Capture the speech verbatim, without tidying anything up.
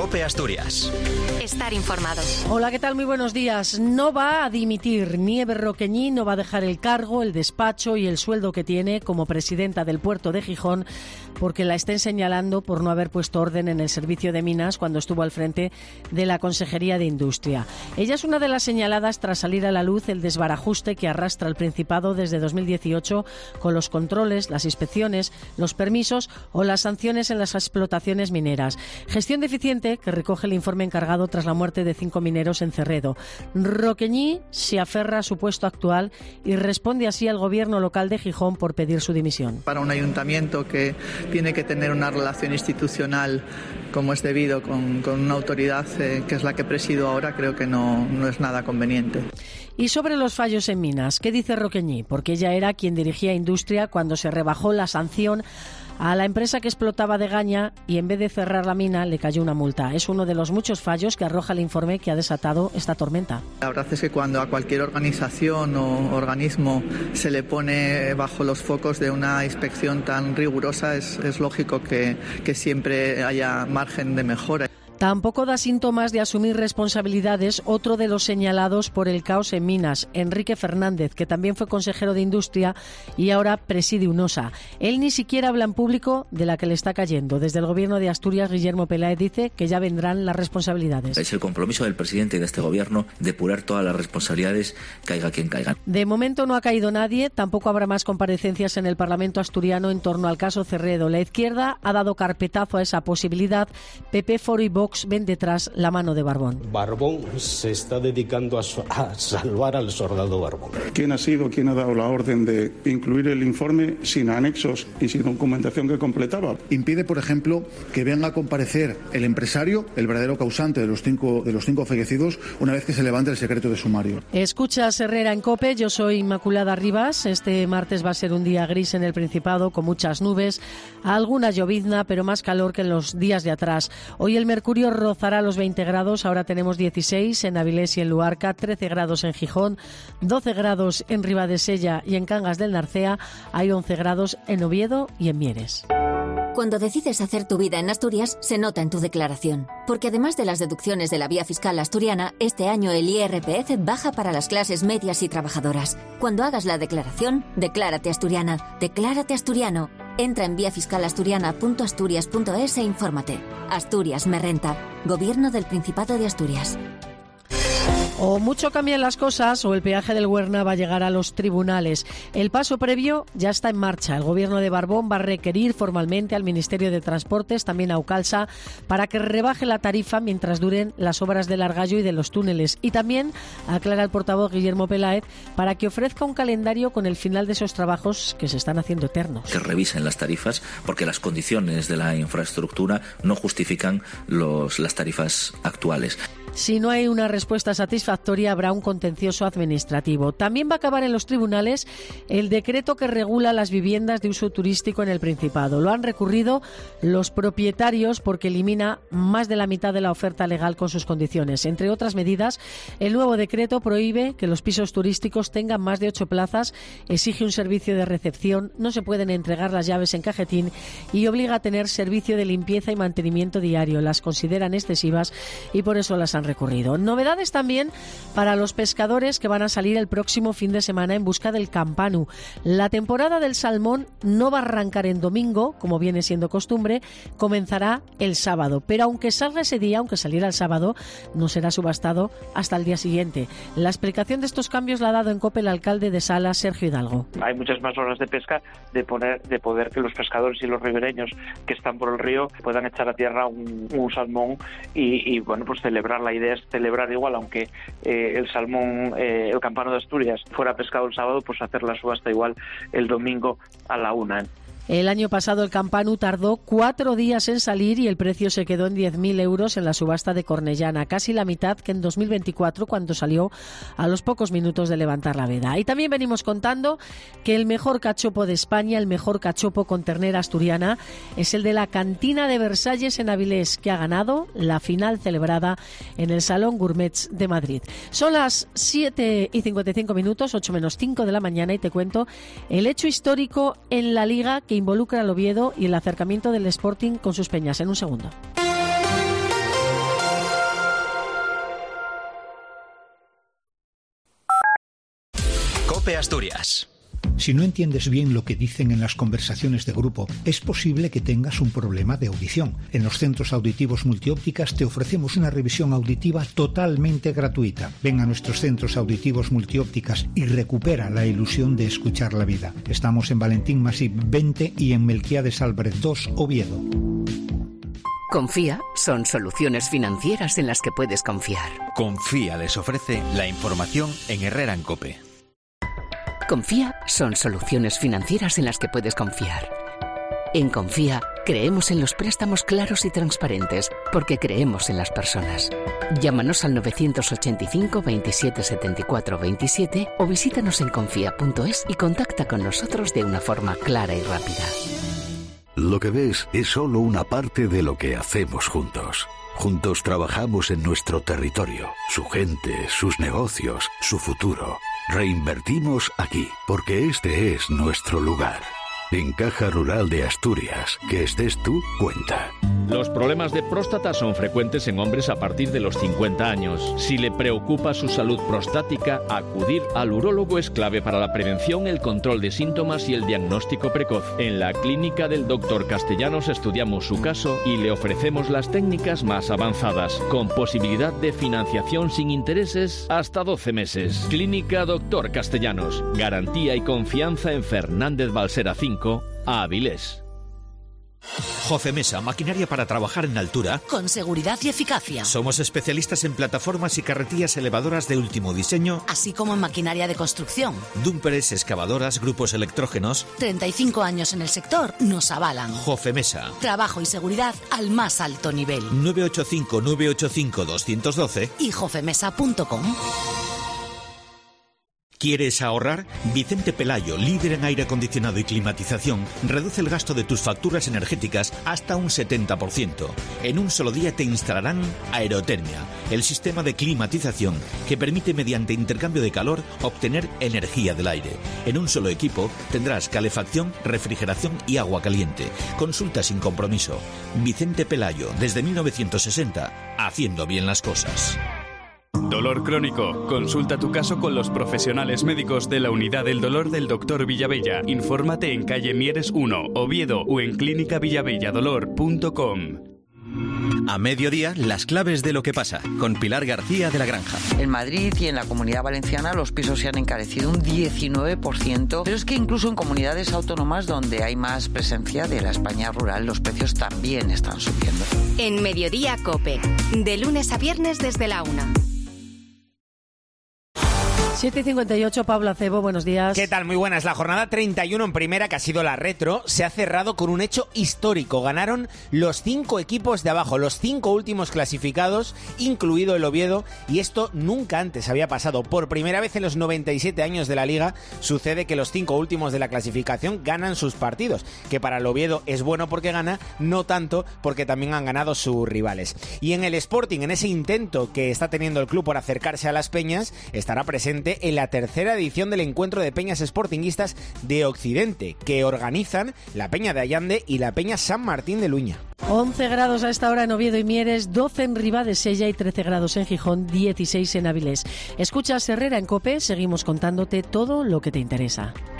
COPE Asturias. Estar informado. Hola, ¿qué tal? Muy buenos días. No va a dimitir. Nieves Roqueñi no va a dejar el cargo, el despacho y el sueldo que tiene como presidenta del puerto de Gijón porque la estén señalando por no haber puesto orden en el servicio de minas cuando estuvo al frente de la Consejería de Industria. Ella es una de las señaladas tras salir a la luz el desbarajuste que arrastra el Principado desde dos mil dieciocho con los controles, las inspecciones, los permisos o las sanciones en las explotaciones mineras. Gestión deficiente que recoge el informe encargado tras la muerte de cinco mineros en Cerredo. Roqueñi se aferra a su puesto actual y responde así al gobierno local de Gijón por pedir su dimisión. Para un ayuntamiento que tiene que tener una relación institucional como es debido con, con una autoridad eh, que es la que presido ahora, creo que no, no es nada conveniente. Y sobre los fallos en minas, ¿qué dice Roqueñi? Porque ella era quien dirigía Industria cuando se rebajó la sanción a la empresa que explotaba Degaña y en vez de cerrar la mina le cayó una multa. Es uno de los muchos fallos que arroja el informe que ha desatado esta tormenta. La verdad es que cuando a cualquier organización o organismo se le pone bajo los focos de una inspección tan rigurosa, es, es lógico que, que siempre haya margen de mejora. Tampoco da síntomas de asumir responsabilidades otro de los señalados por el caos en minas, Enrique Fernández, que también fue consejero de Industria y ahora preside UNOSA. Él ni siquiera habla en público de la que le está cayendo. Desde el gobierno de Asturias, Guillermo Peláez dice que ya vendrán las responsabilidades. Es el compromiso del presidente y de este gobierno depurar todas las responsabilidades, caiga quien caiga. De momento no ha caído nadie, tampoco habrá más comparecencias en el Parlamento asturiano en torno al caso Cerredo. La izquierda ha dado carpetazo a esa posibilidad. P P, Foro y Vox ven detrás la mano de Barbón. Barbón se está dedicando a, so- a salvar al soldado Barbón. ¿Quién ha sido quien ha dado la orden de incluir el informe sin anexos y sin documentación que completaba? Impide, por ejemplo, que venga a comparecer el empresario, el verdadero causante de los cinco, de los cinco fallecidos, una vez que se levante el secreto de sumario. Escuchas Herrera en COPE, yo soy Inmaculada Rivas. Este martes va a ser un día gris en el Principado, con muchas nubes, alguna llovizna, pero más calor que en los días de atrás. Hoy el mercurio rozará los veinte grados, ahora tenemos dieciséis en Avilés y en Luarca, trece grados en Gijón, doce grados en Ribadesella y en Cangas del Narcea, hay once grados en Oviedo y en Mieres. Cuando decides hacer tu vida en Asturias, se nota en tu declaración. Porque además de las deducciones de la vía fiscal asturiana, este año el I R P F baja para las clases medias y trabajadoras. Cuando hagas la declaración, declárate asturiana, declárate asturiano. Entra en vía fiscal asturiana punto asturias punto es e infórmate. Asturias me renta. Gobierno del Principado de Asturias. O mucho cambian las cosas o el peaje del Huerna va a llegar a los tribunales. El paso previo ya está en marcha. El gobierno de Barbón va a requerir formalmente al Ministerio de Transportes, también a Ucalsa, para que rebaje la tarifa mientras duren las obras del Argallo y de los túneles. Y también, aclara el portavoz Guillermo Peláez, para que ofrezca un calendario con el final de esos trabajos que se están haciendo eternos. Que revisen las tarifas porque las condiciones de la infraestructura no justifican los, las tarifas actuales. Si no hay una respuesta satisfactoria, habrá un contencioso administrativo. También va a acabar en los tribunales el decreto que regula las viviendas de uso turístico en el Principado. Lo han recurrido los propietarios porque elimina más de la mitad de la oferta legal con sus condiciones. Entre otras medidas, el nuevo decreto prohíbe que los pisos turísticos tengan más de ocho plazas, exige un servicio de recepción, no se pueden entregar las llaves en cajetín y obliga a tener servicio de limpieza y mantenimiento diario. Las consideran excesivas y por eso las han recurrido. Novedades también para los pescadores que van a salir el próximo fin de semana en busca del campanu. La temporada del salmón no va a arrancar en domingo, como viene siendo costumbre, comenzará el sábado. Pero aunque salga ese día, aunque saliera el sábado, no será subastado hasta el día siguiente. La explicación de estos cambios la ha dado en COPE el alcalde de Salas, Sergio Hidalgo. Hay muchas más horas de pesca de poner, de poder que los pescadores y los ribereños que están por el río puedan echar a tierra un, un salmón y, y bueno, pues celebrar la idea es celebrar igual, aunque eh, el salmón, eh, el campano de Asturias fuera pescado el sábado, pues hacer la subasta igual el domingo a la una. El año pasado el campanu tardó cuatro días en salir y el precio se quedó en diez mil euros en la subasta de Cornellana, casi la mitad que en dos mil veinticuatro cuando salió a los pocos minutos de levantar la veda. Y también venimos contando que el mejor cachopo de España, el mejor cachopo con ternera asturiana, es el de la Cantina de Versalles en Avilés, que ha ganado la final celebrada en el Salón Gourmets de Madrid. Son las siete y cincuenta y cinco minutos, ocho menos cinco de la mañana, y te cuento el hecho histórico en la Liga que involucra al Oviedo y el acercamiento del Sporting con sus peñas en un segundo. COPE Asturias. Si no entiendes bien lo que dicen en las conversaciones de grupo, es posible que tengas un problema de audición. En los centros auditivos Multiópticas te ofrecemos una revisión auditiva totalmente gratuita. Ven a nuestros centros auditivos Multiópticas y recupera la ilusión de escuchar la vida. Estamos en Valentín Masip veinte y en Melquiades Álvarez dos, Oviedo. Confía son soluciones financieras en las que puedes confiar. Confía les ofrece la información en Herrera en COPE. Confía son soluciones financieras en las que puedes confiar. En Confía creemos en los préstamos claros y transparentes porque creemos en las personas. Llámanos al novecientos ochenta y cinco veintisiete setenta y cuatro veintisiete o visítanos en confía punto es y contacta con nosotros de una forma clara y rápida. Lo que ves es solo una parte de lo que hacemos juntos. Juntos trabajamos en nuestro territorio, su gente, sus negocios, su futuro. Reinvertimos aquí, porque este es nuestro lugar. En Caja Rural de Asturias, que estés tú, cuenta. Los problemas de próstata son frecuentes en hombres a partir de los cincuenta años. Si le preocupa su salud prostática, acudir al urólogo es clave para la prevención, el control de síntomas y el diagnóstico precoz. En la clínica del doctor Castellanos estudiamos su caso y le ofrecemos las técnicas más avanzadas, con posibilidad de financiación sin intereses hasta doce meses. Clínica doctor Castellanos. Garantía y confianza en Fernández Balsera cinco, a Avilés. Jofemesa, maquinaria para trabajar en altura. Con seguridad y eficacia. Somos especialistas en plataformas y carretillas elevadoras de último diseño. Así como en maquinaria de construcción. Dúmperes, excavadoras, grupos electrógenos. treinta y cinco años en el sector nos avalan. Jofemesa. Trabajo y seguridad al más alto nivel. nueve ocho cinco nueve ocho cinco dos uno dos y jofemesa punto com. ¿Quieres ahorrar? Vicente Pelayo, líder en aire acondicionado y climatización, reduce el gasto de tus facturas energéticas hasta un setenta por ciento. En un solo día te instalarán Aerotermia, el sistema de climatización que permite mediante intercambio de calor obtener energía del aire. En un solo equipo tendrás calefacción, refrigeración y agua caliente. Consulta sin compromiso. Vicente Pelayo, desde mil novecientos sesenta, haciendo bien las cosas. Dolor crónico. Consulta tu caso con los profesionales médicos de la Unidad del Dolor del doctor Villavella. Infórmate en calle Mieres uno, Oviedo o en clínica villavella dolor punto com. A mediodía, las claves de lo que pasa, con Pilar García de la Granja. En Madrid y en la Comunidad Valenciana los pisos se han encarecido un diecinueve por ciento, pero es que incluso en comunidades autónomas donde hay más presencia de la España rural, los precios también están subiendo. En Mediodía COPE, de lunes a viernes desde la una. siete y cincuenta y ocho, Pablo Acebo, buenos días. ¿Qué tal? Muy buenas. La jornada treinta y uno en primera, que ha sido la retro, se ha cerrado con un hecho histórico. Ganaron los cinco equipos de abajo, los cinco últimos clasificados, incluido el Oviedo, y esto nunca antes había pasado. Por primera vez en los noventa y siete años de la Liga sucede que los cinco últimos de la clasificación ganan sus partidos, que para el Oviedo es bueno porque gana, no tanto porque también han ganado sus rivales. Y en el Sporting, en ese intento que está teniendo el club por acercarse a las peñas, estará presente en la tercera edición del encuentro de peñas sportinguistas de Occidente, que organizan la Peña de Allande y la Peña San Martín de Luña. once grados a esta hora en Oviedo y Mieres, doce en Ribadesella y trece grados en Gijón, dieciséis en Avilés. Escuchas Herrera en COPE, seguimos contándote todo lo que te interesa.